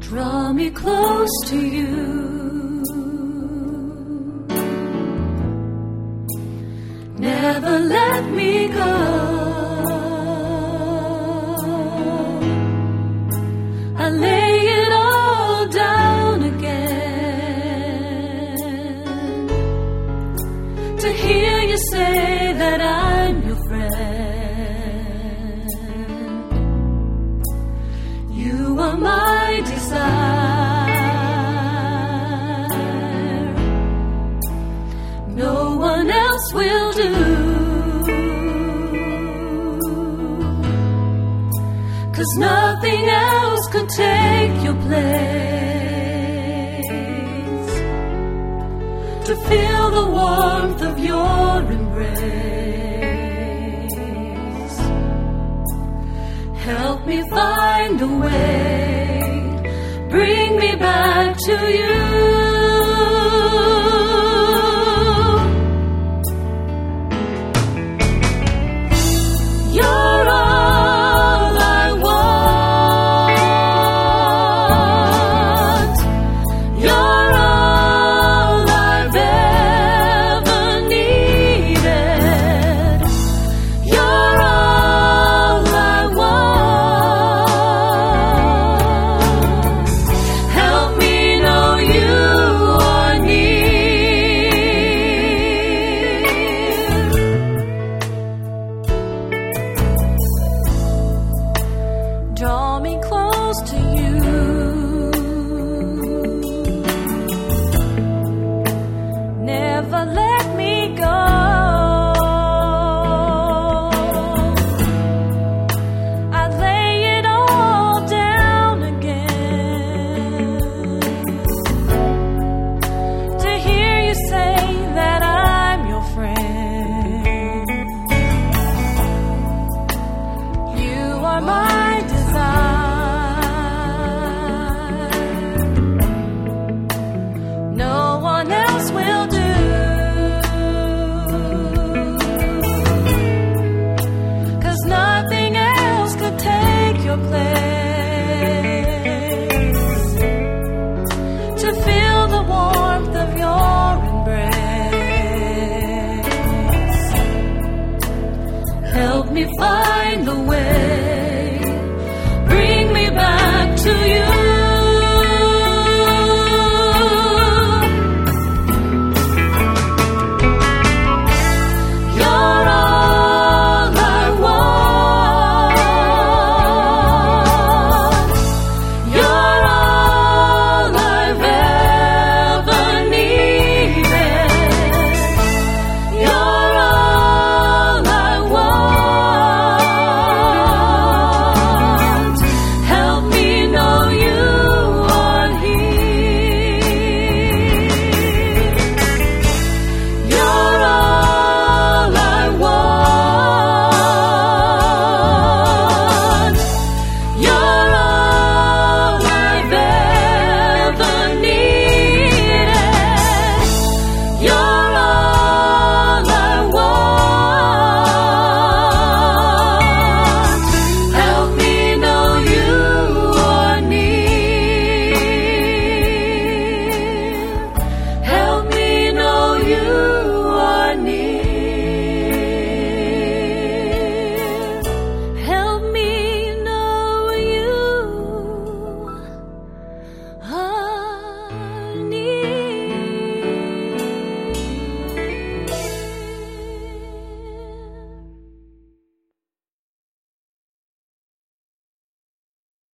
Draw me close to you. Never let me go. I lay it all down again to hear you say that I'm your friend. You are my desire. No one else will do. 'Cause nothing else could take your place. To feel the warmth of your embrace. Help me find a way. Bring me back to you. You're all I want. You're all I've ever needed. You're all I want. Help me know you are near. Draw me close to you. Never let me go. I lay it all down again to hear you say that I'm your friend. You are my desire. No one else will do. 'Cause nothing else could take your place.